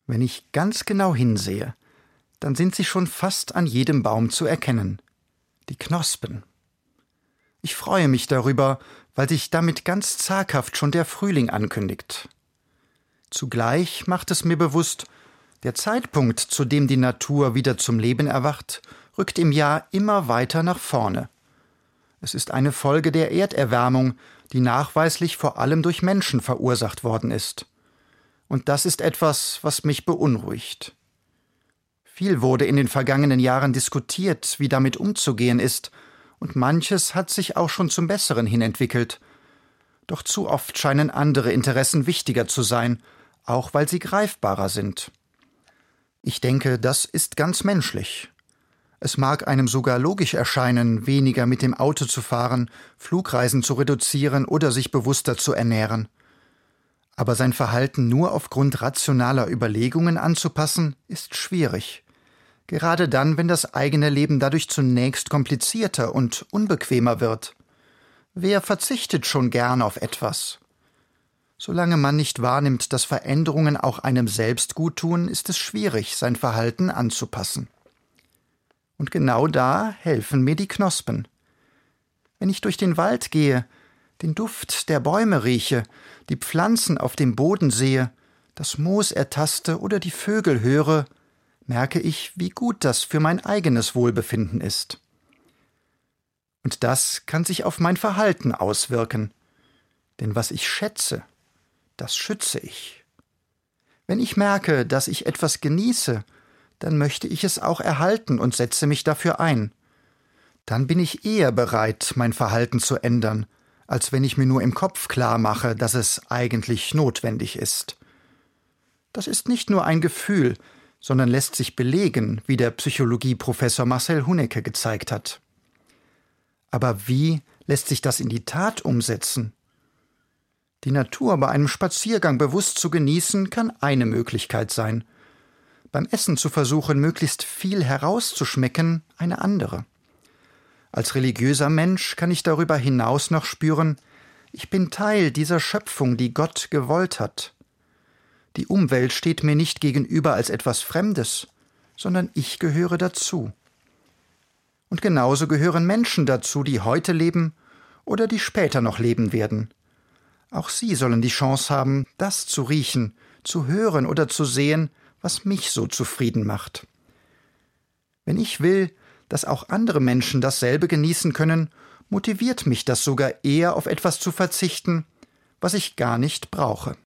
Wenn ich ganz genau hinsehe, dann sind sie schon fast an jedem Baum zu erkennen. Die Knospen. Ich freue mich darüber, weil sich damit ganz zaghaft schon der Frühling ankündigt. Zugleich macht es mir bewusst, der Zeitpunkt, zu dem die Natur wieder zum Leben erwacht, rückt im Jahr immer weiter nach vorne. Es ist eine Folge der Erderwärmung, die nachweislich vor allem durch Menschen verursacht worden ist. Und das ist etwas, was mich beunruhigt. Viel wurde in den vergangenen Jahren diskutiert, wie damit umzugehen ist, und manches hat sich auch schon zum Besseren hin entwickelt. Doch zu oft scheinen andere Interessen wichtiger zu sein, auch weil sie greifbarer sind. Ich denke, das ist ganz menschlich. Es mag einem sogar logisch erscheinen, weniger mit dem Auto zu fahren, Flugreisen zu reduzieren oder sich bewusster zu ernähren. Aber sein Verhalten nur aufgrund rationaler Überlegungen anzupassen, ist schwierig. Gerade dann, wenn das eigene Leben dadurch zunächst komplizierter und unbequemer wird. Wer verzichtet schon gern auf etwas? Solange man nicht wahrnimmt, dass Veränderungen auch einem selbst gut tun, ist es schwierig, sein Verhalten anzupassen. Und genau da helfen mir die Knospen. Wenn ich durch den Wald gehe, den Duft der Bäume rieche, die Pflanzen auf dem Boden sehe, das Moos ertaste oder die Vögel höre, merke ich, wie gut das für mein eigenes Wohlbefinden ist. Und das kann sich auf mein Verhalten auswirken. Denn was ich schätze, das schütze ich. Wenn ich merke, dass ich etwas genieße, dann möchte ich es auch erhalten und setze mich dafür ein. Dann bin ich eher bereit, mein Verhalten zu ändern, als wenn ich mir nur im Kopf klar mache, dass es eigentlich notwendig ist. Das ist nicht nur ein Gefühl, sondern lässt sich belegen, wie der Psychologieprofessor Marcel Hunecke gezeigt hat. Aber wie lässt sich das in die Tat umsetzen? Die Natur bei einem Spaziergang bewusst zu genießen, kann eine Möglichkeit sein. Beim Essen zu versuchen, möglichst viel herauszuschmecken, eine andere. Als religiöser Mensch kann ich darüber hinaus noch spüren, ich bin Teil dieser Schöpfung, die Gott gewollt hat. Die Umwelt steht mir nicht gegenüber als etwas Fremdes, sondern ich gehöre dazu. Und genauso gehören Menschen dazu, die heute leben oder die später noch leben werden. Auch sie sollen die Chance haben, das zu riechen, zu hören oder zu sehen, was mich so zufrieden macht. Wenn ich will, dass auch andere Menschen dasselbe genießen können, motiviert mich das sogar eher, auf etwas zu verzichten, was ich gar nicht brauche.